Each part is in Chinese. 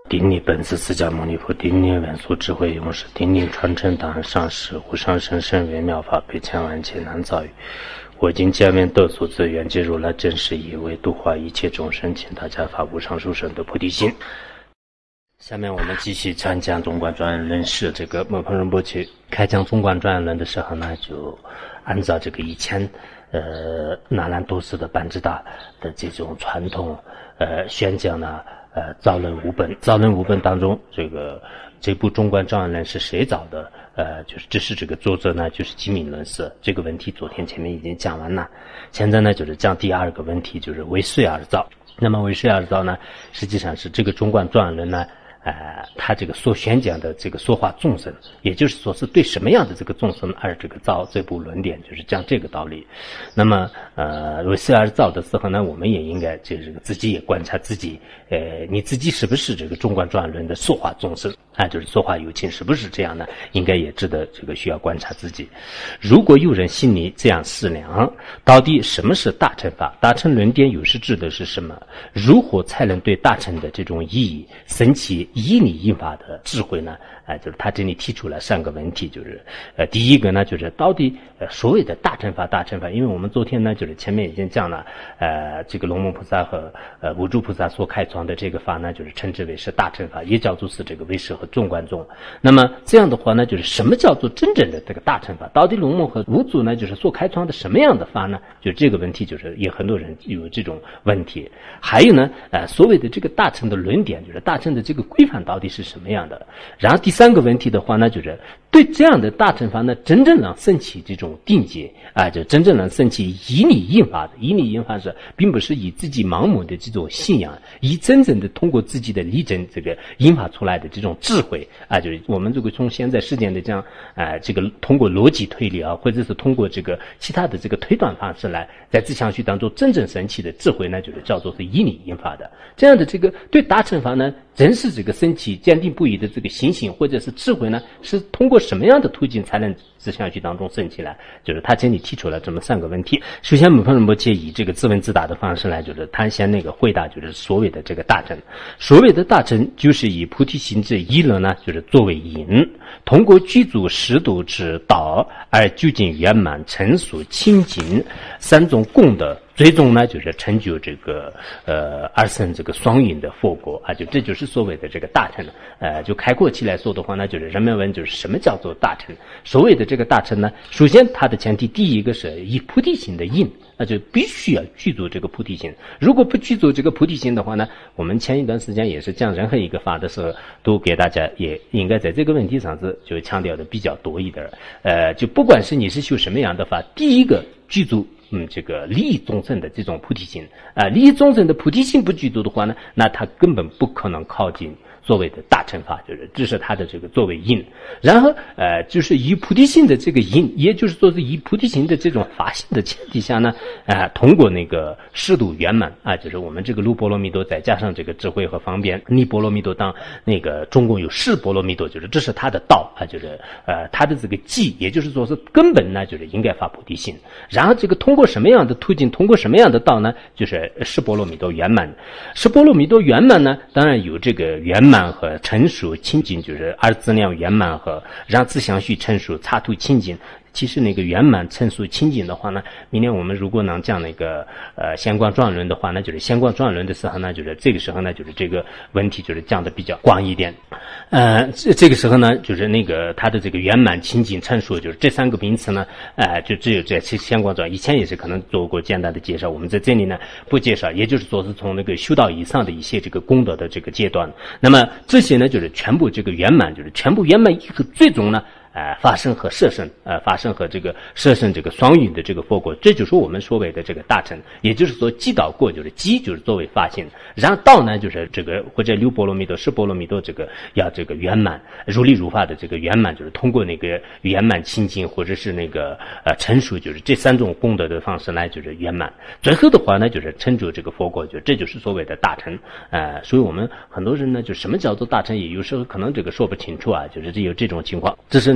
顶礼本师释迦牟尼佛，顶礼文殊智慧勇士，顶礼传承档案上师，无上甚深微妙法，百千万劫难遭遇。我今见闻得所知，愿解如来真实义，为度化一切众生，请大家发无上殊胜的菩提心。下面我们继续参讲中观专论释。这个摩诃仁波切开讲中观专论的时候呢，就按照这个以前那兰多斯的班智达的这种传统宣讲呢，造论五本当中，这部中观专论是谁造的？就是这是这个作者呢，就是基敏论师。这个问题昨天前面已经讲完了，现在呢就是讲第二个问题，就是为谁而造。那么为谁而造呢？实际上是这个中观专论呢，他这个所宣讲的这个说化众生，也就是说是对什么样的这个众生而这个造这部论点，就是讲这个道理。那么为谁而造的时候呢，我们也应该就是自己也观察自己，你自己是不是这个中观专论的说化众生啊？就是说化有情是不是这样呢？应该也值得这个需要观察自己。如果有人心里这样思量，到底什么是大乘法？大乘论点有时指的是什么？如何才能对大乘的这种意义升起依理应法的智慧呢？就是他这里提出了三个问题，就是第一个呢，就是到底所谓的大乘法，因为我们昨天呢，就是前面已经讲了，这个龙门菩萨和无著菩萨所开创的这个法呢，就是称之为是大乘法，也叫做是这个唯识和中观宗。那么这样的话呢，就是什么叫做真正的这个大乘法？到底龙门和无著呢，就是所开创的什么样的法呢？就这个问题，就是也很多人有这种问题。还有呢，所谓的这个大乘的论点，就是大乘的这个规范到底是什么样的？然后第三个问题的话呢，就是对这样的大乘法呢，真正能升起这种定解就真正能升起依理应法的。依理应法是并不是以自己盲目的这种信仰，以真正的通过自己的力证这个应法出来的这种智慧就是我们这个从现在世间的这样这个通过逻辑推理或者是通过这个其他的这个推断方式来在自相续当中真正升起的智慧呢，就是叫做是依理应法的。这样的这个对大乘法呢，真是这个升起坚定不移的这个信心或者是智慧呢，是通过什么样的途径才能自相续当中升起来？就是他这里提出了这么三个问题。首先摩诃仁波切以这个自问自答的方式来，就是他先那个回答，就是所谓的这个大乘。所谓的大乘，就是以菩提心之一乐呢，就是作为因，通过具足十度之道而究竟圆满成熟清净三种功德，最终呢就是成就这个二乘这个双运的佛果就这就是所谓的这个大乘。就开阔起来说的话呢，就是人们问就是什么叫做大乘？所谓的这个大乘呢，首先它的前提第一个是以菩提心的因，那就必须要具足这个菩提心。如果不具足这个菩提心的话呢，我们前一段时间也是讲任何一个法的时候，都给大家也应该在这个问题上是就强调的比较多一点。就不管是你是修什么样的法，第一个具足这个利益众生的这种菩提心利益众生的菩提心不具足的话呢，那他根本不可能靠近所谓的大乘法，就是这是他的这个作为因。然后就是以菩提心的这个因，也就是说是以菩提心的这种发心的前提下呢，通过那个适度圆满就是我们这个入波罗蜜多再加上这个智慧和方便，逆波罗蜜多当那个中共有释波罗蜜多，就是这是他的道就是他的这个基，也就是说是根本呢，就是应该发菩提心。然后这个通过什么样的途径，通过什么样的道呢？就是释波罗蜜多圆满。释波罗蜜多圆满呢，当然有这个圆满和成熟清净，就是二资量圆满和让自相续成熟插图清净。其实那个圆满成熟清净的话呢，明天我们如果能讲那个相关专论的话呢，就是相关专论的时候呢，就是这个时候呢，就是这个问题就是讲的比较广一点。这个时候呢，就是那个它的这个圆满清净成熟，就是这三个名词呢就只有这相关专以前也是可能做过简单的介绍，我们在这里呢不介绍，也就是说是从那个修道以上的一些这个功德的这个阶段。那么这些呢，就是全部这个圆满，就是全部圆满以后，最终呢发生和摄生发生和这个摄生这个双运的这个佛果，这就是我们所谓的这个大乘。也就是说基道过就是基就是作为发心，然后道呢就是这个或者六波罗蜜多释波罗蜜多这个要这个圆满如理如法的这个圆满，就是通过那个圆满清净或者是那个成熟，就是这三种功德的方式来就是圆满。最后的话呢，就是成就这个佛果，就这就是所谓的大乘。所以我们很多人呢，就什么叫做大乘，也有时候可能这个说不清楚就是有这种情况。这是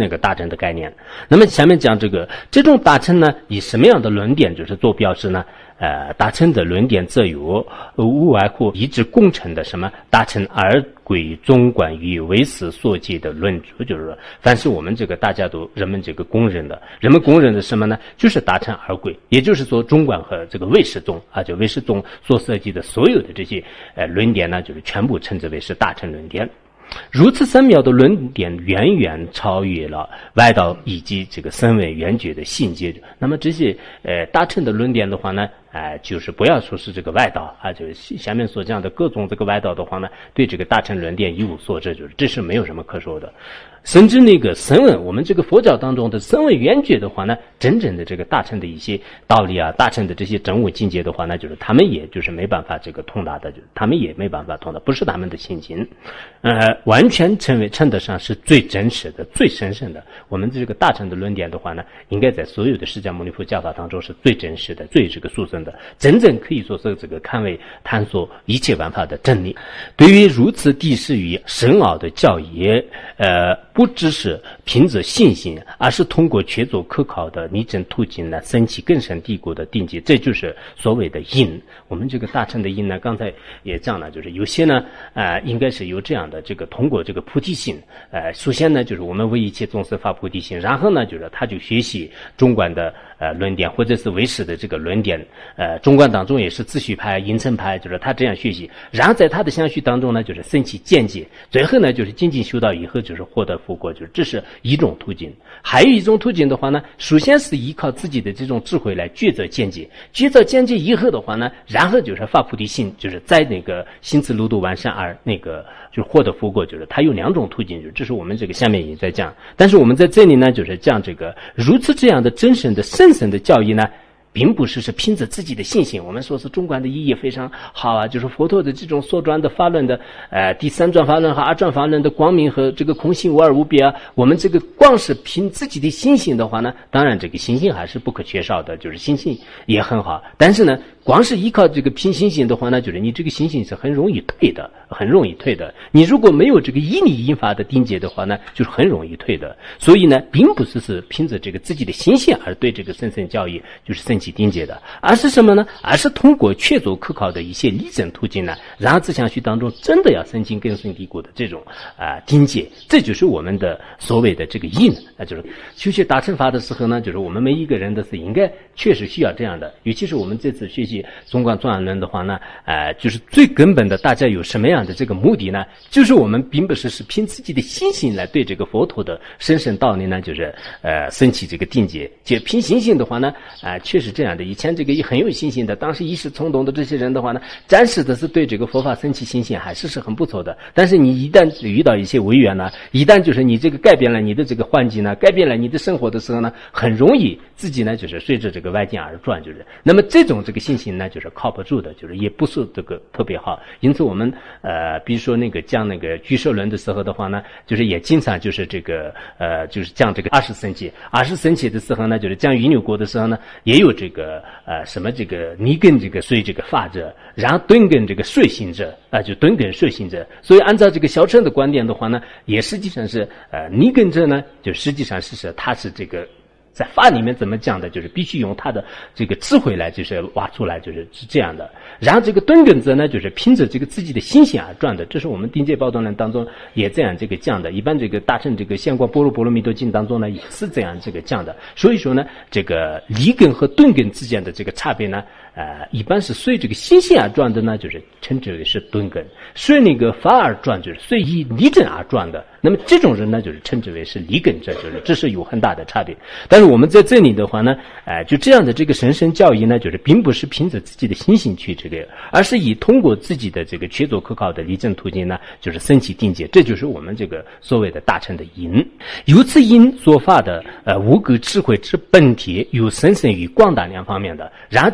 那个大乘的概念。那么下面讲这种大乘呢，以什么样的论点就是做标志呢？大乘的论点则有无外乎一直共成的什么大乘而归中观与唯识所解的论著，就是说凡是我们这个大家都人们这个公认的，人们公认的什么呢？就是大乘而归，也就是说中观和这个唯识宗啊，就唯识宗所涉及的所有的这些论点呢，就是全部称之为是大乘论点。如此深妙的论点远远超越了外道以及这个声闻缘觉的信解。那么这些大乘的论点的话呢，就是不要说是这个外道啊，就是下面所讲的各种这个外道的话呢，对这个大乘论点一无所知，就是这是没有什么可说的。甚至那个声闻，我们这个佛教当中的声闻缘觉的话呢，真正的这个大乘的一些道理啊，大乘的这些真悟境界的话呢，就是他们也就是没办法这个通达的，就是他们也没办法通达，不是他们的心经，完全称得上是最真实的、最神圣的。我们这个大乘的论点的话呢，应该在所有的释迦牟尼佛教法当中是最真实的、最这个殊胜的，真正可以说是这个堪为探索一切万法的真理。对于如此地势于深奥的教义，不只是凭着信心，而是通过确凿可靠的理证途径呢，升起根深蒂固的定解，这就是所谓的因。我们这个大乘的因呢，刚才也讲了，就是有些呢，应该是有这样的这个通过这个菩提心，首先呢，就是我们为一切众生发菩提心，然后呢，就是他就学习中观的论点，或者是唯识的这个论点，中观当中也是自序派、因乘派，就是他这样学习，然后在他的相续当中呢，就是升起见解，最后呢，就是精进修道以后，就是获得佛果，就是这是一种途径。还有一种途径的话呢，首先是依靠自己的这种智慧来抉择见解，抉择见解以后的话呢，然后就是发菩提心，就是在那个心智路度完善而那个就是获得佛果，就是它有两种途径，就是这是我们这个下面也在讲。但是我们在这里呢，就是讲这个如此这样的真神的圣神的教义呢，并不是凭着自己的信心。我们说是中观的意义非常好啊，就是佛陀的这种所转的法论的第三转法论和二转法论的光明和这个空性无二无别啊。我们这个光是凭自己的信心的话呢，当然这个信心还是不可缺少的，就是信心也很好。但是呢，光是依靠这个凭信心的话呢，就是你这个信心是很容易退的，很容易退的。你如果没有这个依理因法的定解的话呢，就是很容易退的。所以呢，并不是凭着这个自己的信心而对这个圣圣教义就是升起定解的，而是什么呢？而是通过确凿可靠的一些理证途径呢，然后自相续当中真的要升起根深蒂固的这种定解，这就是我们的所谓的这个因。就是修习大乘法的时候呢，就是我们每一个人的是应该确实需要这样的。尤其是我们这次学习中观庄严论的话呢，就是最根本的，大家有什么样的这个目的呢？就是我们并不是凭自己的信心来对这个佛陀的深深道理呢，就是升起这个定解。就凭信心的话呢，确实这样的。以前这个很有信心的，当时一时冲动的这些人的话呢，暂时的是对这个佛法升起信心，还是很不错的。但是你一旦遇到一些违缘呢，一旦就是你这个改变了你的这个环境呢，改变了你的生活的时候呢，很容易自己呢就是随着这个外境而转，就是那么这种这个信心呢，就是靠不住的，就是也不是这个特别好。因此我们比如说那个讲那个俱舍论的时候的话呢，就是也经常就是这个就是讲这个20生气的时候呢，就是讲余牛国的时候呢，也有这个什么这个泥根这个随这个法者，然后顿根这个随行者就顿根随行者。所以按照这个小乘的观点的话呢，也实际上是泥根者呢，就实际上是他是这个在法里面怎么讲的，就是必须用他的这个智慧来就是挖出来，就是这样的。然后这个顿根者呢，就是凭着这个自己的心性而转的，这是我们定解宝断论当中也这样这个讲的。一般这个大乘这个现观般若蜜多经当中呢，也是这样这个讲的。所以说呢，这个理根和顿根之间的这个差别呢，一般是随这个心性而转的呢，就是称之为是顿根；随那个法而转，就是随以理证而转的。那么这种人呢，就是称之为是理根者，就是这是有很大的差别。但是我们在这里的话呢，就这样的这个神圣教义呢，就是并不是凭着自己的心性去这个，而是以通过自己的这个确凿可靠的理证途径呢，就是升起定解，这就是我们这个所谓的大乘的因。由此因所发的无垢智慧之本体，有深深与广大两方面的。然后这样的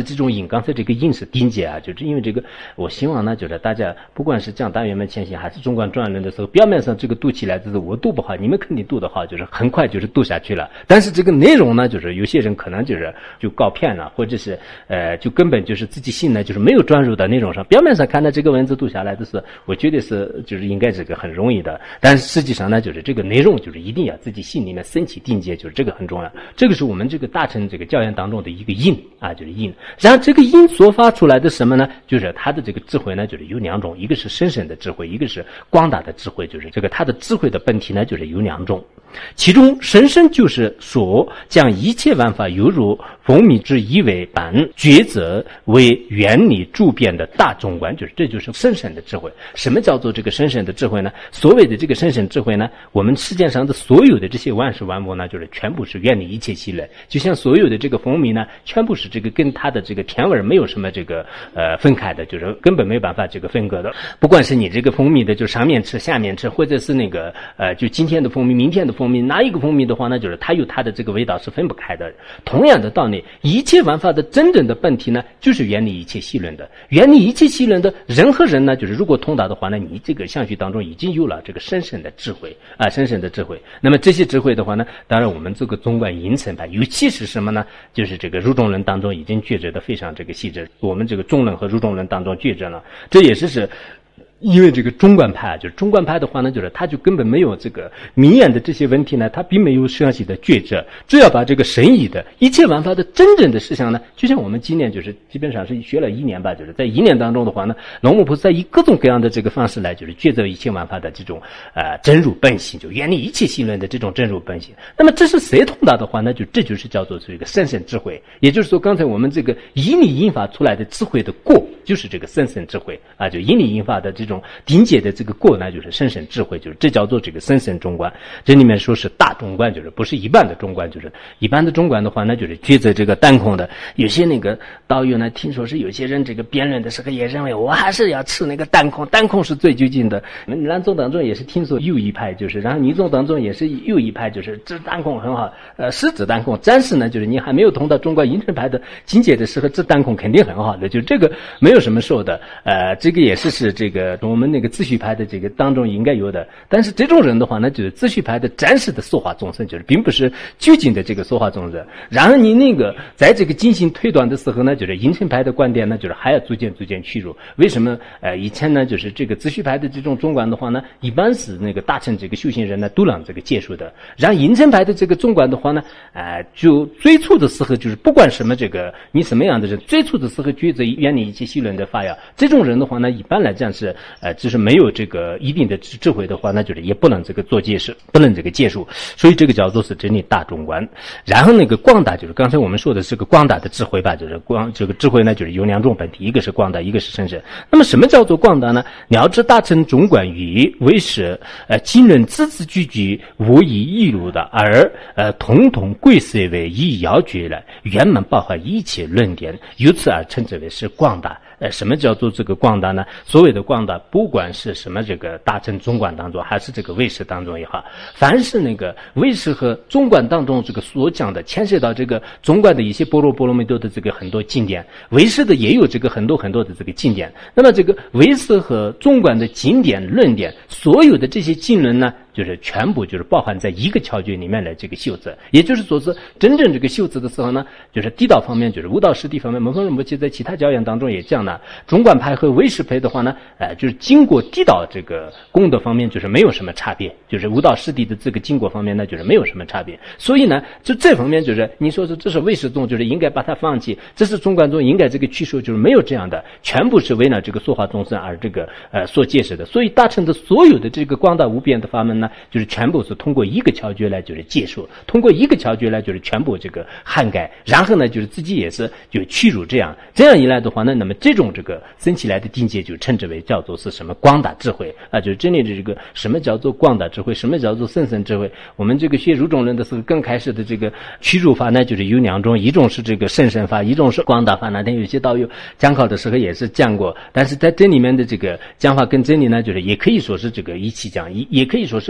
这种因，刚才这个因是定解啊，就是因为这个，我希望呢，就是大家不管是讲大圆满前行还是中观转轮的时候，表面上这个读起来就是我读不好，你们肯定读得好，就是很快就是读下去了。但是这个内容呢，就是有些人可能就搞偏了，或者是就根本就是自己心呢就是没有专入到内容上。表面上看到这个文字读下来的是，我觉得是就是应该这个很容易的，但是实际上呢，就是这个内容就是一定要自己心里面升起定解，就是这个很重要。这个是我们这个大乘这个教研当中的一个因啊，就是因。然后这个因所发出来的什么呢？就是它的这个智慧呢，就是有两种，一个是深深的智慧，一个是广大的智慧。就是这个它的智慧的本体呢，就是有两种。其中深深就是说，将一切万法犹如风靡之一为本，抉择为原理诸变的大中观，就是这就是深深的智慧。什么叫做这个深深的智慧呢？所谓的这个深深智慧呢，我们世界上的所有的这些万事万物呢，就是全部是原理一切系论，就像所有的这个风靡呢，全部是这个跟它的这个天文没有什么这个分开的，就是根本没有办法这个分割的。不管是你这个蜂蜜的就上面吃下面吃，或者是那个就今天的蜂蜜明天的蜂蜜，哪一个蜂蜜的话呢，就是它有它的这个味道是分不开的。同样的道理，一切万法的真正的本体呢，就是原理一切系论的。原理一切系论的人和人呢，就是如果通达的话呢，你这个相续当中已经有了这个深深的智慧啊，深深的智慧。那么这些智慧的话呢，当然我们这个中观因乘派，尤其是什么呢？就是这个入中论当中已经觉知的非常这个细致。我们这个中论和入中论当中觉知了，这也是因为这个中观派，就是中观派的话呢，就是他就根本没有这个明眼的这些问题呢，他并没有详细的觉知，只要把这个神义的一切万法的真正的事项呢，就像我们今年就是基本上是学了1年吧，就是在1年当中的话呢，龙母菩萨以各种各样的这个方式来就是觉知一切万法的这种真如本性，就原理一切性论的这种真如本性。那么这是谁通达的话呢？就这就是叫做一个深深智慧，也就是说刚才我们这个以理引法出来的智慧的果，就是这个深深智慧啊，就以理引法的这种顶解的这个果呢，就是深深智慧，就是这叫做这个深深中观。这里面说是大中观，就是不是一般的中观，就是一般的中观的话呢，就是觉知这个单空的。有些那个道友呢，听说是有些人这个辩论的时候也认为，我还是要吃那个单空，单空是最究竟的。南宗当中也是听说有一派，就是然后尼宗当中也是有一派，就是这单空很好，是指单空。暂时呢，就是你还没有通到中观因乘派的境界的时候，这单空肯定很好的，就这个没有什么说的。这个也是这个我们那个自续派的这个当中应该有的。但是这种人的话呢，就是自续派的暂时的说话众生，就是并不是究竟的这个说话众生。然后你那个在这个进行推断的时候呢，就是因乘派的观点呢，就是还要逐渐去入。为什么以前呢，就是这个自续派的这种中观的话呢，一般是那个大乘这个修行人呢都让这个接受的。然后因乘派的这个中观的话呢，就最初的时候就是不管什么这个你什么样的人，最初的时候觉得原理一切系论的发扬，这种人的话呢，一般来讲是就是没有这个一定的智慧的话，那就是也不能这个做解释，不能这个介入，所以这个叫做是真理大中观。然后那个广大就是刚才我们说的是个广大的智慧吧，就是这个智慧呢，就是有两种本体，一个是广大，一个是深深。那么什么叫做广大呢？了知大乘中观语为是今人字字句句无以易入的，而统统归随为一要诀来圆满包含一切论点，由此而称之为是广大。什么叫做这个广大呢？所谓的广大，不管是什么这个大乘中观当中，还是这个唯识当中也好，凡是那个唯识和中观当中这个所讲的，牵涉到这个中观的一些般若蜜多的这个很多经典，唯识的也有这个很多的这个经典。那么这个唯识和中观的经典论点，所有的这些经论呢，就是全部就是包含在一个窍诀里面来这个修持。也就是说是真正这个修持的时候呢，就是地道方面，就是悟道实地方面，门风仁波切在其他教研当中也讲了，中观派和唯识派的话呢，就是经过地道这个功德方面就是没有什么差别，就是悟道实地的这个经过方面呢，就是没有什么差别。所以呢，就这方面就是你说是这是唯识宗，就是应该把它放弃，这是中观宗应该这个去除，就是没有这样的，全部是为了这个说法众生而这个所解释的。所以大乘的所有的这个广大无边的法门呢，就是全部是通过一个窍诀来就是解说，通过一个窍诀来就是全部这个涵盖，然后呢就是自己也是就去入这样一来的话呢，那么这种这个升起来的境界就称之为叫做是什么广大智慧啊，就是真的这个什么叫做广大智慧，什么叫做深深智慧。我们这个学入中论的时候刚开始的这个去入法呢，就是有两种，一种是这个深深法，一种是广大法。那天有些道友讲考的时候也是讲过，但是在这里面的这个讲法跟真理呢，就是也可以说是这个一起讲，也可以说是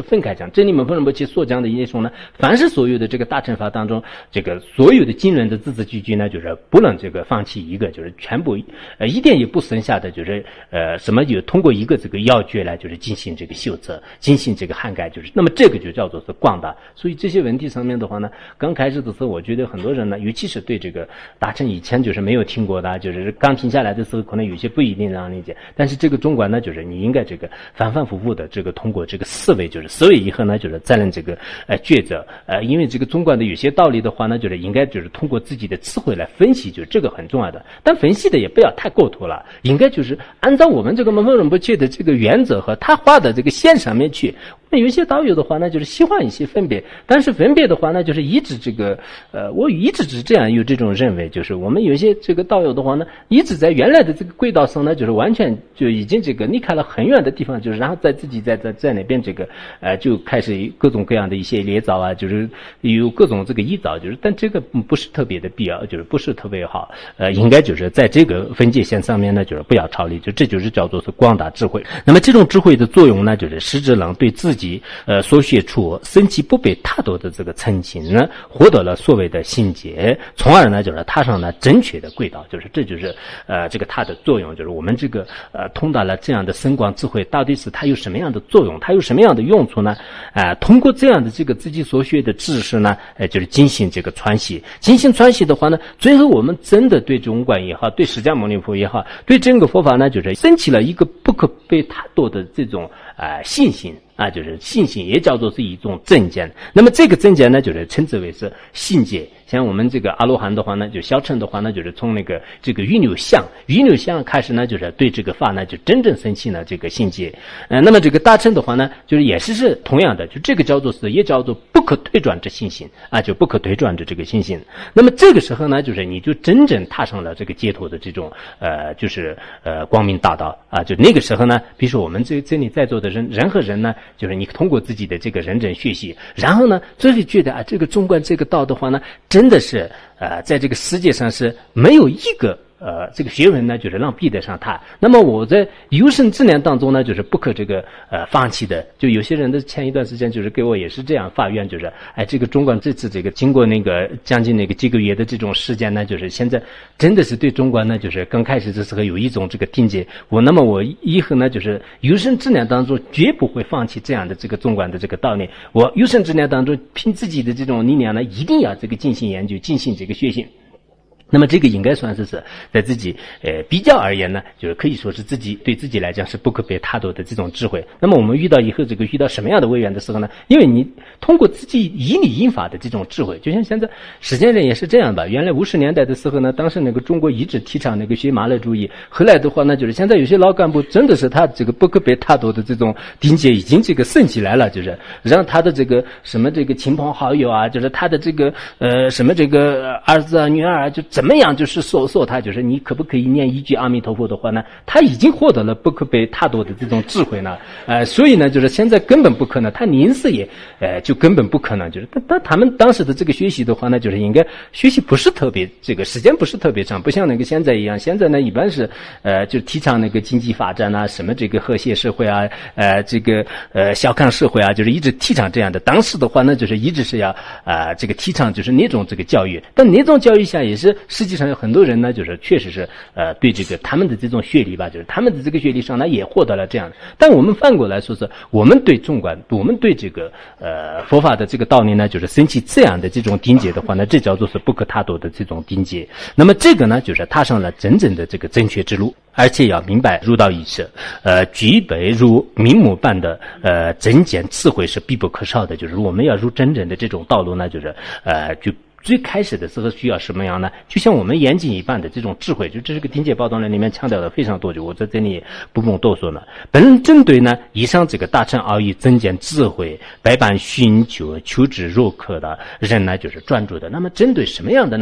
分开讲。真理门峰仁波切所讲的内容呢，凡是所有的这个大乘法当中，这个所有的经论的字字句句呢，就是不能这个放弃一个，就是全部一点也不剩下的，就是什么就通过一个这个要诀来就是进行这个修测，进行这个涵盖，就是那么这个就叫做是广大。所以这些问题上面的话呢，刚开始的时候，我觉得很多人呢，尤其是对这个大乘以前就是没有听过的，就是刚停下来的时候，可能有些不一定能理解。但是这个中观呢，就是你应该这个反反复复的这个通过这个思维，就是思维以后呢，就是再能这个抉择。因为这个中观的有些道理的话呢，就是应该就是通过自己的智慧来分析，就是这个很重要的。但分析的也不要太过头了，应该就是按照我们这个门峰仁波切的这个原则和他画的这个线上面去。有些道友的话呢，就是喜欢一些分别，但是分别的话呢，就是一直这个我一直是这样有这种认为，就是我们有些这个道友的话呢，一直在原来的这个轨道上呢，就是完全就已经这个离开了很远的地方，就是然后自己在那边这个就开始各种各样的一些捏造啊，就是有各种这个依造，就是但这个不是特别的必要，就是不是特别好，应该就是在这个分界线上面呢，就是不要超离，就这就是叫做是广大智慧。那么这种智慧的作用呢，就是实质能对自己所学处升起不被他夺的这个层级呢，获得了所谓的心结，从而呢就是踏上了正确的轨道，就是这就是这个它的作用，就是我们这个通达了这样的深广智慧，到底是它有什么样的作用，它有什么样的用处呢？通过这样的这个自己所学的知识呢，就是进行这个传习，进行传习的话呢，最后我们真的对中观也好，对释迦牟尼佛也好，对整个佛法呢，就是升起了一个不可被他夺的这种信心。就是信心也叫做是一种正见。那么这个正见呢，就是称之为是信解。像我们这个阿罗汉的话呢，就小乘的话呢，就是从那个这个余扭相开始呢，就是对这个法呢就真正升起了这个信解。那么这个大乘的话呢，就是也是同样的，就这个叫做是也叫做不可推转之信心就不可推转的这个信心。那么这个时候呢，就是你就真正踏上了这个解脱的这种就是光明大道就那个时候呢，比如说我们这里在座的人和人呢，就是你通过自己的这个认真学习，然后呢，最后觉得这个中观这个道的话呢，真的是在这个世界上是没有一个这个学问呢，就是让比得上他。那么我在有生之年当中呢，就是不可这个放弃的。就有些人的前一段时间就是给我也是这样发愿，就是这个中观这次这个经过那个将近那个几个月的这种时间呢，就是现在真的是对中观呢，就是刚开始的时候有一种这个境界。那么我以后呢，就是有生之年当中绝不会放弃这样的这个中观的这个道理。我有生之年当中凭自己的这种力量呢，一定要这个进行研究，进行这个学习。那么这个应该算是在自己比较而言呢，就是可以说是自己对自己来讲是不可被他夺的这种智慧。那么我们遇到以后这个遇到什么样的位缘的时候呢，因为你通过自己以理因法的这种智慧，就像现在实践人也是这样吧。原来50年代的时候呢，当时那个中国一直提倡那个学马勒主义，后来的话呢，就是现在有些老干部真的是他这个不可被他夺的这种境界已经这个升起来了，就是让他的这个什么这个亲朋好友就是他的这个什么这个儿子女儿就怎么样，就是说他就是你可不可以念一句阿弥陀佛的话呢？他已经获得了不可被他夺的这种智慧呢，所以呢，就是现在根本不可能，他临死也就根本不可能，就是但他们当时的这个学习的话呢，就是应该学习不是特别这个时间不是特别长，不像那个现在一样，现在呢一般是就提倡那个经济发展什么这个和谐社会这个小康社会就是一直提倡这样的。当时的话呢，就是一直是要这个提倡就是那种这个教育，但那种教育下也是实际上有很多人呢，就是确实是对这个他们的这种学历吧，就是他们的这个学历上呢也获得了这样的。但我们反过来说是，我们对中观，我们对这个佛法的这个道理呢，就是升起这样的这种境界的话呢，这叫做是不可他夺的这种境界。那么这个呢，就是踏上了真正的这个正确之路，而且要明白入道意识，具备如明目般的真见智慧是必不可少的。就是我们要入真正的这种道路呢，就是就最开始的时候需要什么样呢？就像我们眼睛一般的这种智慧，就这是个定解报道论里面强调的非常多，就我在这里不用多说了。本针对呢以上这个大乘奥义增减智慧百般寻求求之若渴的人呢，就是专注的。那么针对什么样的呢？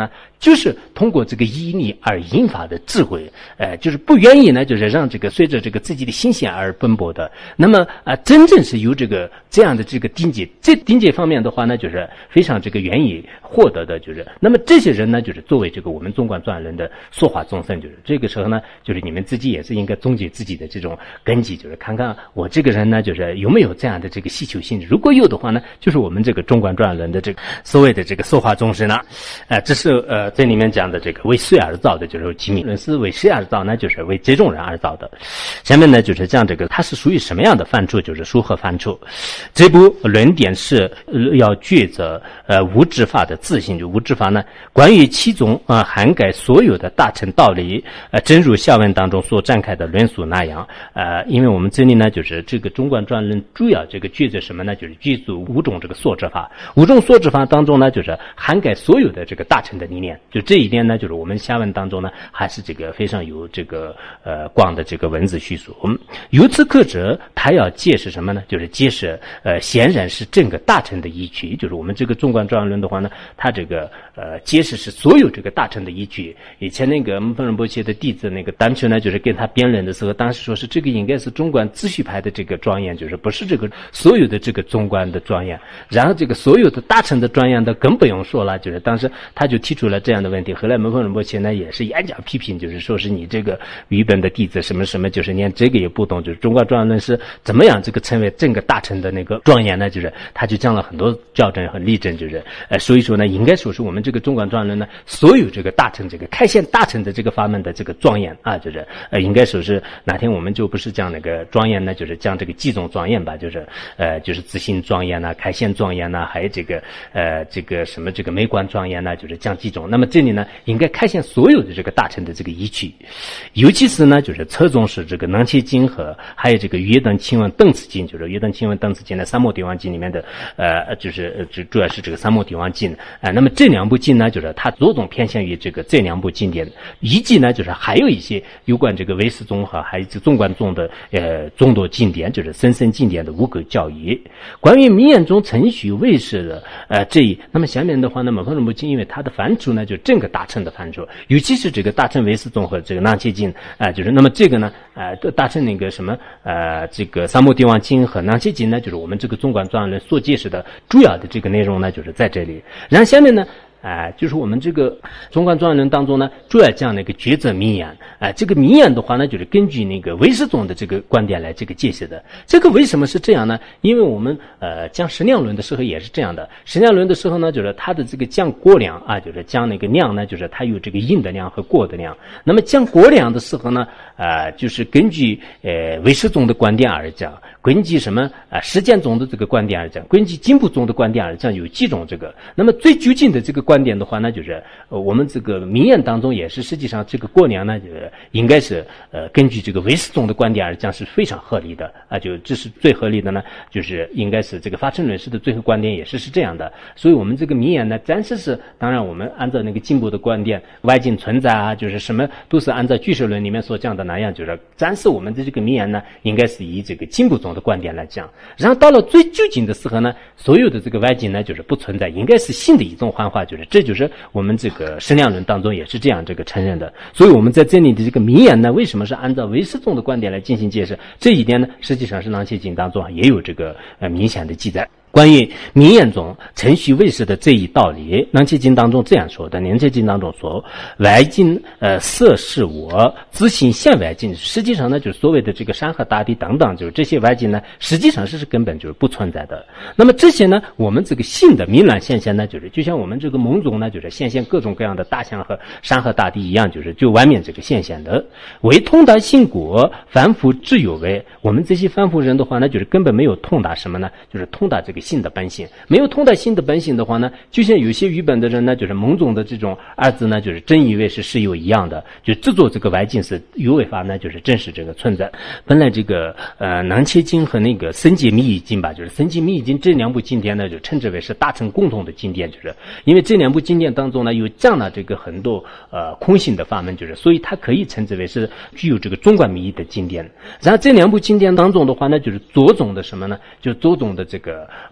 就是通过这个依逆而引发的智慧，就是不愿意呢，就是让这个随着这个自己的心弦而奔波的。那么真正是有这样的这个境界，这境界方面的话呢，就是非常这个愿意获得的，就是那么这些人呢，就是作为这个我们纵观转轮的说话众生，就是这个时候呢，就是你们自己也是应该总结自己的这种根基，就是看看我这个人呢，就是有没有这样的这个需求性，如果有的话呢，就是我们这个纵观转轮的这个所谓的这个说话众生呢，这是这里面讲的这个为谁而造的，就是机密论是为谁而造呢？就是为这种人而造的。下面呢就是讲这个它是属于什么样的范畴，就是如何范畴。这部论点是要抉择无知法的自性，就无知法呢，关于其中涵盖所有的大乘道理，正如下文当中所展开的论述那样，因为我们这里呢就是这个中观转论主要这个抉择什么呢？就是抉择五种这个所知法，五种所知法当中呢就是涵盖所有的这个大乘的理念，就这一点呢就是我们下文当中呢还是这个非常有这个广的这个文字叙述。由此可知，他要解释什么呢？就是解释显然是整个大乘的依据，就是我们这个纵观转论的话呢，它这个解释是所有这个大乘的依据。以前那个木仁波切的弟子那个丹丘呢，就是跟他辩论的时候，当时说是这个应该是中观秩序派的这个庄严，就是不是这个所有的这个中观的庄严。然后这个所有的大乘的庄严的更不用说了，就是当时他就提出了这样的问题。后来木仁波切呢也是严加批评，就是说是你这个愚笨的弟子什么什么，就是连这个也不懂，就是中观转论是怎么样这个成为整个大乘的那个庄严呢？就是他就讲了很多校正和例证，就是所以说呢，应该说是我们这个中观转论呢，所有这个大乘这个开显大乘的这个法门的这个庄严啊，就是应该说是哪天我们就不是讲那个庄严呢，就是讲这个几种庄严吧，就是就是自性庄严呐、开显庄严呐，还有这个什么这个微观庄严呐，就是讲几种。那么这里呢，应该开显所有的这个大乘的这个依据，尤其是呢，就是侧重是这个囊切经和还有这个约等清文邓次经，就是约等清文邓次经的三摩地王经里面的就是主要是这个三摩地王经那么这两部经呢，就是它着重偏向于这个这两部经典，以及呢就是还有一些有关这个唯识宗和还有纵观宗的众多经典，就是深深经典的无垢教义。关于密眼中程序唯识的这一，那么下面的话呢，某方面不经，因为它的范畴呢就整个大乘的范畴，尤其是这个大乘唯识宗和这个囊切经就是那么这个呢大乘那个什么这个三摩地王经和囊切经呢，就是我们这个纵观转论所解释的主要的这个内容呢，就是在这里。然后下面呢就是我们这个纵观转论当中呢，主要讲那个抉择密眼这个密眼的话呢，就是根据那个唯识宗的这个观点来这个解释的。这个为什么是这样呢？因为我们讲实量论的时候也是这样的。实量论的时候呢，就是它的这个讲过量就是讲那个量呢，就是它有这个因的量和果的量。那么讲过量的时候呢，就是根据唯识宗的观点而讲，根据什么实践宗的这个观点而讲，根据进步宗的观点而讲，有几种这个。那么最究竟的这个观点的话呢，就是我们这个名言当中也是实际上这个过量呢，就是应该是根据这个唯识宗的观点而讲是非常合理的就这是最合理的呢，就是应该是这个法称论师的最后观点也是这样的。所以我们这个名言呢，暂时是当然我们按照那个进步的观点，外境存在就是什么都是按照俱舍论里面所讲的那样，就是暂时我们的这个名言呢，应该是以这个进步宗的观点来讲。然后到了最究竟的时候呢，所有的这个外境呢，就是不存在，应该是新的一种幻化，就是这就是我们这个实量论当中也是这样这个承认的。所以我们在这里的这个名言呢，为什么是按照唯识宗的观点来进行解释？这一点呢，实际上是囊切经当中也有这个明显的记载。关于名言中程序唯识的这一道理，囊切经当中这样说的。囊切经当中说，外境色是我，自性现外境。实际上呢，就是所谓的这个山河大地等等，就是这些外境呢，实际上是根本就是不存在的。那么这些呢，我们这个性的明朗现象呢，就是就像我们这个梦中呢，就是现各种各样的大象和山河大地一样，就是就外面这个现象的。为通达性果，凡夫只有为。我们这些凡夫人的话呢，就是根本没有通达什么呢？就是通达这个性的本性。没有通达性的本性的话呢，就像有些愚笨的人呢，就是梦中的这种二字呢，就是真以为是实有一样的，就制作这个外境是有为法呢，就是真实这个存在。本来这个囊切经和那个僧戒密意经吧，就是僧戒密意经这两部经典呢，就称之为是大乘共同的经典，就是因为这两部经典当中呢，有讲了这个很多空性的法门，就是所以它可以称之为是具有这个中观密意的经典。然后这两部经典当中的话呢，就是着重的什么呢？就是着重的这个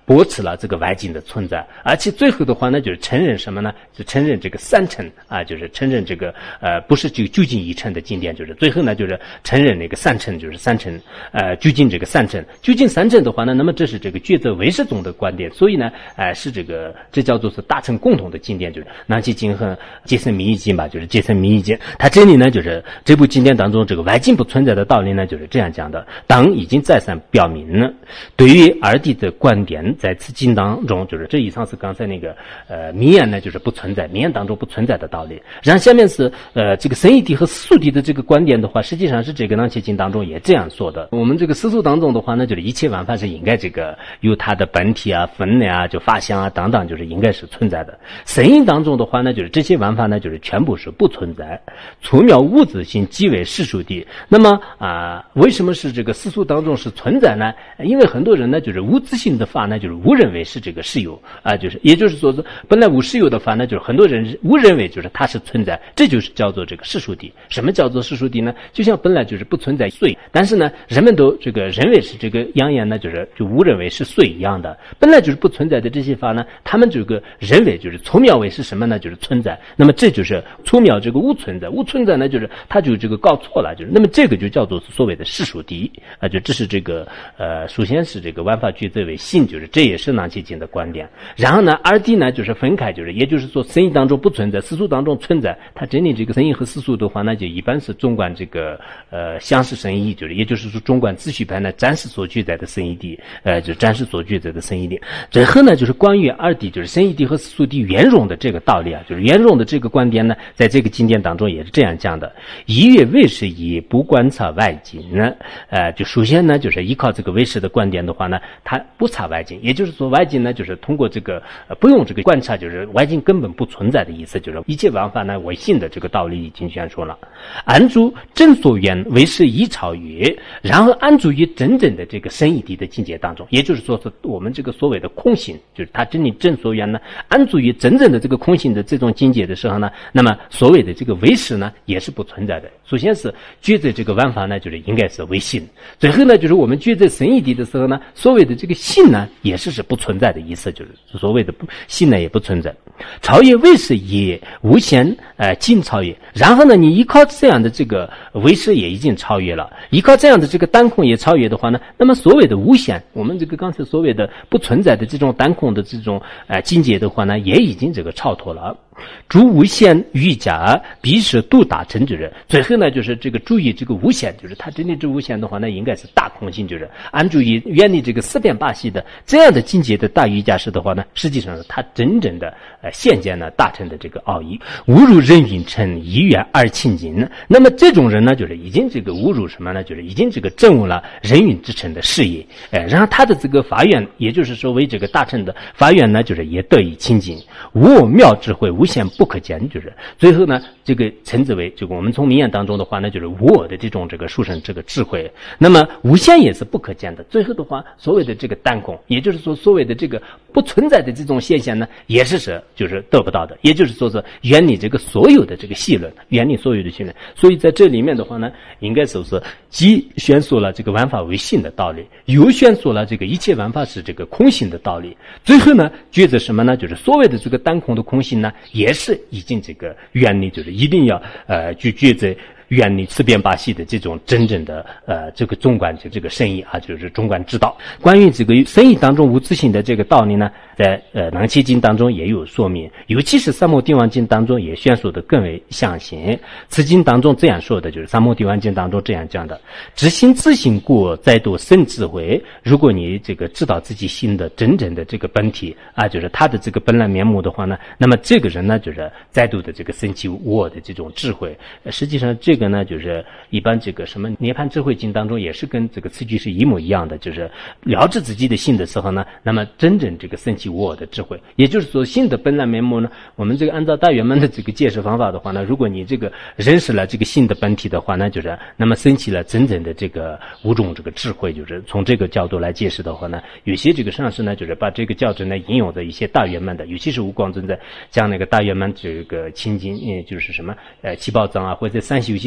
驳斥了这个外境的存在，而且最后的话呢，就是承认什么呢？就承认这个三乘啊，就是承认这个不是就究竟一乘的经典，就是最后呢就是承认那个三乘，就是三乘究竟这个三乘，究竟三乘的话呢，那么这是这个抉择唯识宗的观点，所以呢是这叫做是大乘共同的经典，就是南齐经和结森密意经吧，就是结森密意经，它这里呢就是这部经典当中这个外境不存在的道理呢就是这样讲的。党已经再三表明了，对于二谛的观点，在此经当中，就是这以上是刚才那个名言呢，就是不存在，名言当中不存在的道理。然后下面是这个僧义谛和世俗谛的这个观点的话，实际上是这个南齐经当中也这样说的。我们这个世俗当中的话呢，就是一切万法是应该这个有它的本体啊、分类啊、就法相啊等等，就是应该是存在的。僧义当中的话呢，就是这些万法呢，就是全部是不存在。粗妙物质性即为世俗谛。那么为什么是这个世俗当中是存在呢？因为很多人呢，就是无自性的法呢，就是误认为是这个实有啊，就是也就是说是本来无实有的法呢，就是很多人误认为就是它是存在，这就是叫做这个世俗谛。什么叫做世俗谛呢？就像本来就是不存在水，但是呢，人们都这个认为是这个扬言呢，就误认为是水一样的，本来就是不存在的这些法呢，他们这个认为就是粗妙为是什么呢？就是存在。那么这就是粗妙这个无存在，无存在呢，就是他就这个搞错了，就是那么这个就叫做所谓的世俗谛啊，就这是这个首先是这个万法抉择为性，就是这也是南齐经的观点。然后呢，二谛呢就是分开，就是也就是说僧义当中不存在，世俗当中存在。他真理这个僧义和世俗的话呢，就一般是纵观这个相似僧义，就是也就是说纵观秩序派呢暂时所具在的僧义谛，就暂时所具在的僧义谛。最后呢，就是关于二谛，就是僧义谛和世俗谛圆融的这个道理啊，就是圆融的这个观点呢，在这个经典当中也是这样讲的：一月唯识以不观察外境呢，就首先呢，就是依靠这个唯识的观点的话呢，它不察外境，也就是说外境呢，就是通过这个不用这个观察，就是外境根本不存在的意思，就是一切万法呢为性的这个道理已经宣说了。安住真所缘唯识已超越，然后安住于真正的这个僧义谛的境界当中，也就是说是我们这个所谓的空性，就是他真理真所缘呢，安住于真正的这个空性的这种境界的时候呢，那么所谓的这个唯识呢也是不存在的。首先是抉择这个万法呢，就是应该是唯性。最后呢，就是我们抉择僧义谛的时候呢，所谓的这个性呢，也是不存在的意思，就是所谓的性呢也不存在。超越唯识也无限尽超越，然后呢，你依靠这样的这个唯识也已经超越了，依靠这样的这个单空也超越的话呢，那么所谓的无限，我们这个刚才所谓的不存在的这种单空的这种境界的话呢，也已经这个超脱了。诸无限瑜伽必是度大成之人。最后呢，就是这个注意这个无限，就是他真的这无限的话呢，应该是大空性，就是安住于远离这个四变八系的这样的境界的大瑜伽师的话呢，实际上是他真正的现见呢大乘的这个奥义。侮辱人云成一元而清净，那么这种人呢，就是已经这个侮辱什么呢？就是已经这个证悟了人云之乘的事业，然后他的这个法愿，也就是说为这个大乘的法愿呢，就是也得以清净。无我妙智慧无限不可见，就是最后呢，这个称之为这个我们从名言当中的话呢，就是无我的这种这个殊胜这个智慧。那么无限也是不可见的。最后的话，所谓的这个单空，也就是说所谓的这个不存在的这种现象呢，也是就是得不到的。也就是说是远离这个所有的这个戏论，远离所有的戏论。所以在这里面的话呢，应该说是既宣说了这个万法为性的道理，又宣说了这个一切万法是这个空性的道理。最后呢，觉得什么呢？就是所谓的这个单空的空性呢，也是已经这个远离，就是一定要去觉得远离四变八系的这种真正的这个纵观这个圣义啊，就是纵观之道。关于这个圣义当中无自性的这个道理呢，在南齐经当中也有说明，尤其是三摩地王经当中也宣说的更为详细。此经当中这样说的，就是三摩地王经当中这样讲的：知心自性故，再度生智慧。如果你这个知道自己心的真正的这个本体啊，就是他的这个本来面目的话呢，那么这个人呢，就是再度的这个升起我的这种智慧。实际上这个呢，就是一般这个什么涅槃智慧经当中也是跟这个此句是一模一样的，就是了知自己的心的时候呢，那么真正这个升起我的智慧，也就是说心的本来面目呢，我们这个按照大圆满的这个解释方法的话呢，如果你这个认识了这个心的本体的话呢，就是那么升起了真正的这个五种这个智慧，就是从这个角度来解释的话呢，有些这个上师呢，就是把这个教旨呢引用的一些大圆满的，尤其是无光尊在讲那个大圆满这个清净，就是什么七宝藏啊，或者三西游记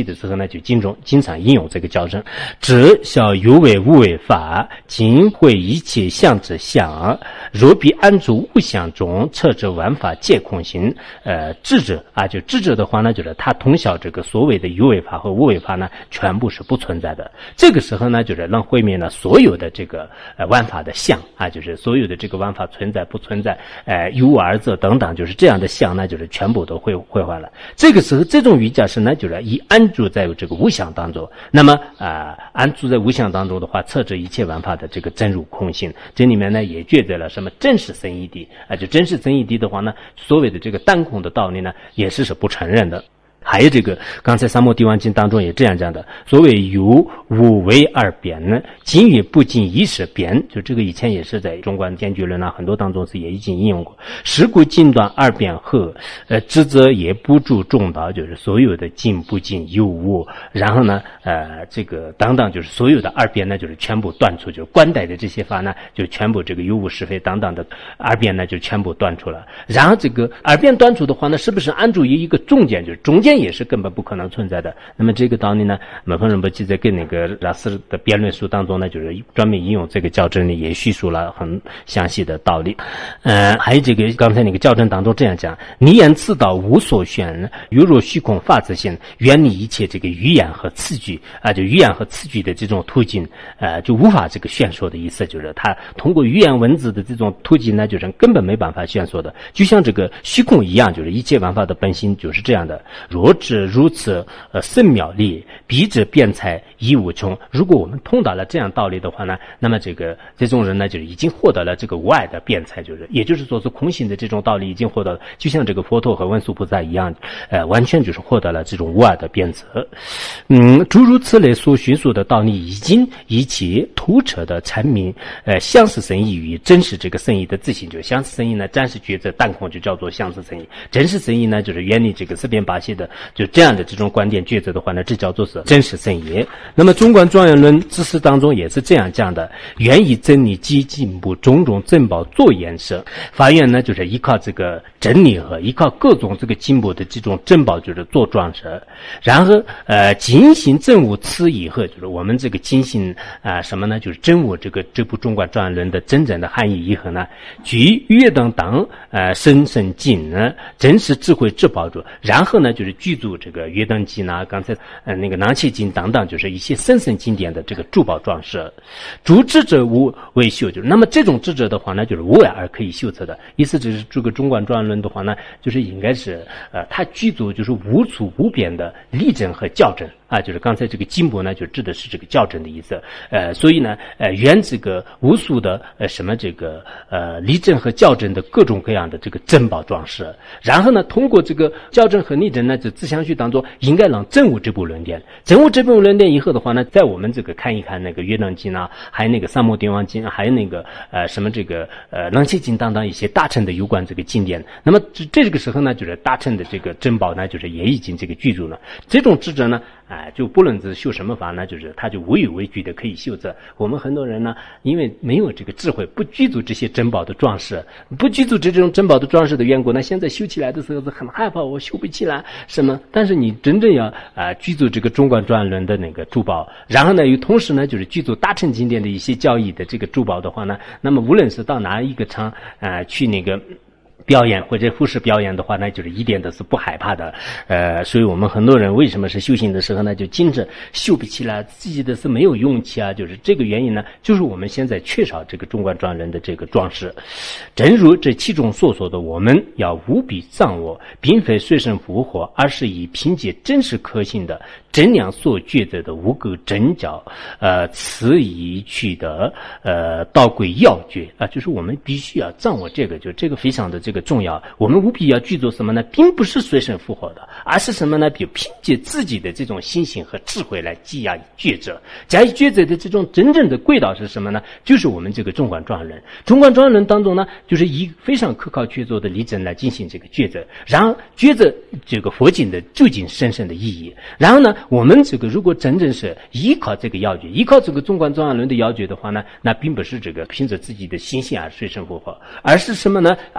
的时候呢，就经常应用这个教证。知晓有为无为法，今会一切相之相，若必安住无相中，测知万法皆空性。智者啊，就智者的话呢，就是他通晓这个所谓的有为法和无为法呢，全部是不存在的。这个时候呢，就是能毁灭了所有的这个万法的相啊，就是所有的这个万法存在不存在，有而则等等，就是这样的相呢，就是全部都毁坏了。这个时候，这种瑜伽师呢，就是以安住在这个无相当中。那么安住在无相当中的话，测知一切万法的这个真如空性。这里面呢，也觉得了什么真实生义谛啊，就真实生义谛的话呢，所谓的这个单空的道理呢，也是不承认的。还有这个，刚才《三摩地王经》当中也这样讲的，所谓有无为二辩呢，今与不尽一时辩，就这个以前也是在中观典据论啊很多当中是也已经应用过。是故尽断二辩后，知则也不住中道，就是所有的尽不尽有无，然后呢，这个等等，就是所有的二辩呢，就是全部断除，就是观待的这些法呢，就全部这个有无是非等等的二辩呢，就全部断除了。然后这个二辩断除的话呢，是不是安住于一个中间，就是中间也是根本不可能存在的。那么这个道理呢，门峰仁波切在跟那个拉斯的辩论书当中呢，就是专门引用这个教证里也叙述了很详细的道理。还有这个刚才那个教证当中这样讲：你言此道无所选，犹若虚空法自性，远离一切这个语言和词句啊，就语言和词句的这种途径，就无法这个宣说的意思，就是他通过语言文字的这种途径呢，就是根本没办法宣说的，就像这个虚空一样，就是一切万法的本性就是这样的。若知如此甚妙理，彼之辩才亦无穷。如果我们通达了这样道理的话呢，那么这种人呢，就是已经获得了这个无碍的辩才，就是也就是说是空性的这种道理已经获得了，就像这个佛陀和文殊菩萨一样，完全就是获得了这种无碍的辩则。诸如此类所叙述的道理，已经以其透彻的阐明，相似生义与真实这个生义的自性，就是相似生义呢，暂时觉着淡空就叫做相似生义，真实生义呢，就是远离这个四边八系的，就这样的这种观点抉择的话呢，这叫做是真实生义。那么中观庄严论知识当中也是这样讲的：愿以真理积进步种种珍宝做颜色。法院呢，就是依靠这个真理和依靠各种这个进步的这种珍宝，就是做装饰。然后精行证悟此以后，就是我们这个精行什么呢？就是证悟这部中观庄严论的真正的含义以后呢，具约等深深静呢，真实智慧智宝住。然后呢，就是具足这个约等经啊，刚才那个囊切经等等，就是一些深深经典的这个珠宝装饰。诸智者无为修，就是那么这种智者的话呢，就是无为而可以修持的意思。就是这个中观庄严论的话呢，就是应该是它具足就是无处无边的例证和校正啊，就是刚才这个经部呢，就指的是这个校正的意思。所以呢，原这个无数的什么这个例证和校正的各种各样的这个珍宝装饰，然后呢，通过这个校正和例证呢，这自相续当中应该让证悟这部论点，证悟这部论点以后的话呢，在我们这个看一看那个约等经啊，还有那个三摩地王经，还有那个什么这个囊切经等等一些大乘的有关这个经典，那么这个时候呢，就是大乘的这个珍宝呢，就是也已经这个具足了。这种智者呢，就不论是修什么法呢，就是他就无有畏惧的可以修这。我们很多人呢，因为没有这个智慧，不具足这些珍宝的装饰，不具足这种珍宝的装饰的缘故呢，现在修起来的时候是很害怕，我修不起来什么。但是你真正要具足这个中观庄严论的那个珠宝，然后呢，又同时呢，就是具足大乘经典的一些教义的这个珠宝的话呢，那么无论是到哪一个场去那个表演或者复试表演的话呢，就是一点都是不害怕的。所以我们很多人为什么是修行的时候呢，就经着修不起来，自己的是没有勇气啊，就是这个原因呢，就是我们现在缺少这个中观庄严论的这个装饰。正如这其中所说的，我们要务必掌握，并非随身复活，而是以凭借真实可信的真量所抉择的无垢真教此以取得道归要诀啊，就是我们必须要掌握这个，就这个非常的这个重要。我们务必要具足什么呢？并不是随身复活的，而是什么呢？比如凭借自己的这种心性和智慧来加以抉择。加以抉择的这种真正的轨道是什么呢？就是我们这个中观庄严论。中观庄严论当中呢，就是以非常可靠确凿的例证来进行这个抉择，然后抉择这个佛经的究竟深深的意义。然后呢，我们这个如果真正是依靠这个要诀，依靠这个中观庄严论的要诀的话呢，那并不是这个凭着自己的心性而随身复活，而是什么呢？而是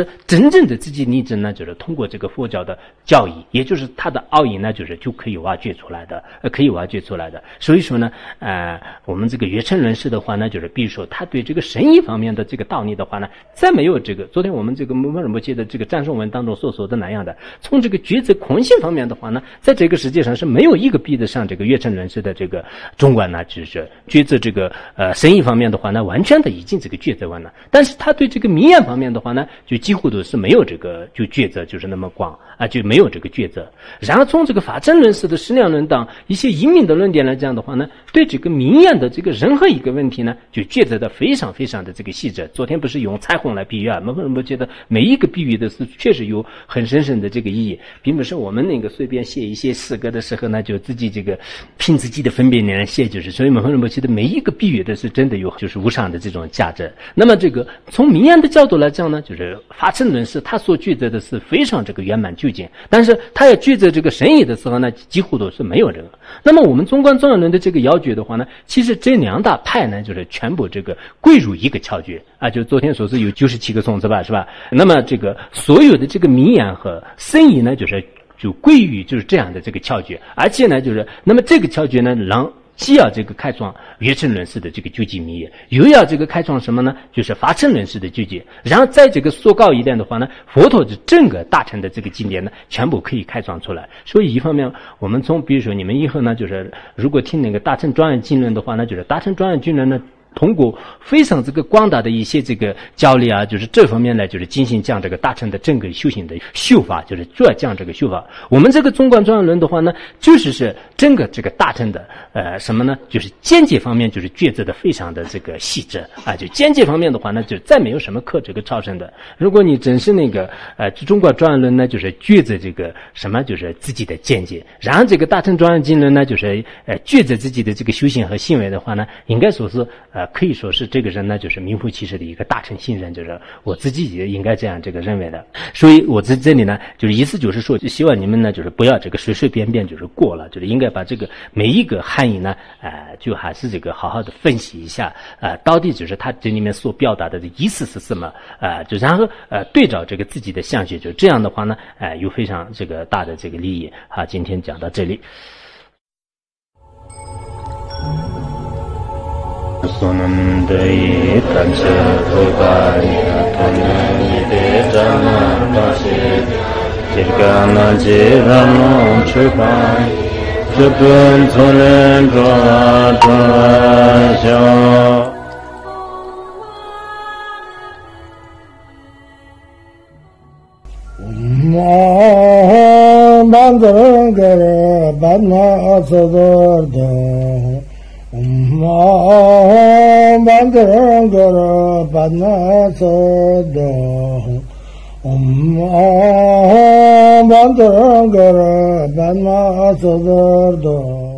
真正的自己理智呢，就是通过这个佛教的教义，也就是它的奥义呢，就可以挖掘出来的，所以说呢，我们这个月称论师的话呢，就是比如说他对这个神义方面的这个道理的话呢，再没有这个昨天我们这个摩尔摩切的这个赞颂文当中所说的那样的，从这个抉择空性方面的话呢，在这个世界上是没有一个比得上这个月称论师的这个中观呢，就是抉择这个神义方面的话呢，完全的已经这个抉择完了。但是他对这个名言方面的话呢，就几乎都是没有这个就抉择就是那么广啊，就没有这个抉择。然而从这个法真论师的实量论当一些移民的论点来讲的话呢，对这个名言的这个任何一个问题呢，就抉择的非常非常的这个细致。昨天不是用彩虹来比喻啊，我觉得每一个比喻的是确实有很深深的这个意义，并不是我们那个随便写一些诗歌的时候呢，就自己这个凭自己的分辨力来写，就是所以我觉得每一个比喻的是真的有就是无上的这种价值。那么这个从名言的角度来讲呢，就是法真论师他所抉择的是非常这个圆满究竟，但是他要抉择这个神义的时候呢，几乎都是没有这个。那么我们中观庄严论的这个要诀的话呢，其实这两大派呢，就是全部这个归入一个窍诀啊，就昨天说是有97个颂词吧，是吧？那么这个所有的这个名言和神义呢，就归于就是这样的这个窍诀，而且呢，就是那么这个窍诀呢，既要这个开创月称论师的这个究竟密，又要这个开创什么呢？就是法称论师的究竟。然后在这个说高一点的话呢，佛陀的整个大乘的这个经典呢，全部可以开创出来。所以一方面，我们从比如说你们以后呢，就是如果听那个大乘庄严经论的话呢，就是大乘庄严经论呢，通过非常这个广大的一些这个教理啊，就是这方面呢，就是进行讲这个大乘的整个修行的修法，就是主要讲这个修法。我们这个中观庄严论的话呢，是整个这个大乘的什么呢？就是见解方面就是抉择的非常的这个细致啊，就见解方面的话呢，就再没有什么可这个超生的。如果你真是那个中观庄严论呢，就是抉择这个什么，就是自己的见解，然后这个大乘庄严经论呢，就是抉择自己的这个修行和行为的话呢，应该说是可以说是这个人呢，就是名副其实的一个大乘信人，就是我自己也应该这样这个认为的。所以我在这里呢，就是意思就是说，就希望你们呢，就是不要这个随随便便就是过了，就是应该把这个每一个含义呢，就还是这个好好的分析一下，到底就是它这里面所表达的意思是什么，就然后对照这个自己的相续，就这样的话呢，有非常这个大的这个利益。好，今天讲到这里。Sunandai Tancha Tokaya Tonani Dejana Pasi Tirgana Jirano Chupai Chupun Tulen Dwajasho Bandara Bana Sadar Bandara Bana Sada Bandara Bana Sada